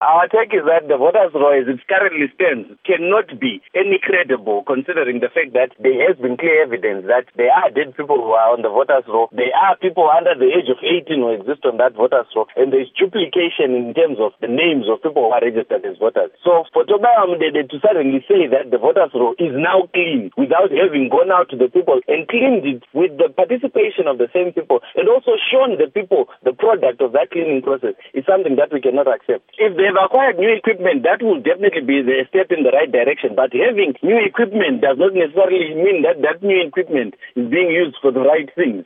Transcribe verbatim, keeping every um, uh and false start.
Our take is that the voters' roll, as it currently stands, cannot be any credible, considering the fact that there has been clear evidence that there are dead people who are on the voters' roll. There are people under the age of eighteen who exist on that voters' roll, and there is duplication in terms of the names of people who are registered as voters. So for Tobeka Mudede to suddenly say that the voters' roll is now clean without having gone out to the people and cleaned it with the participation of the same people and also shown the people the product of that cleaning process is something that we cannot accept. If they've acquired new equipment, that will definitely be a step in the right direction. But having new equipment does not necessarily mean that that new equipment is being used for the right things.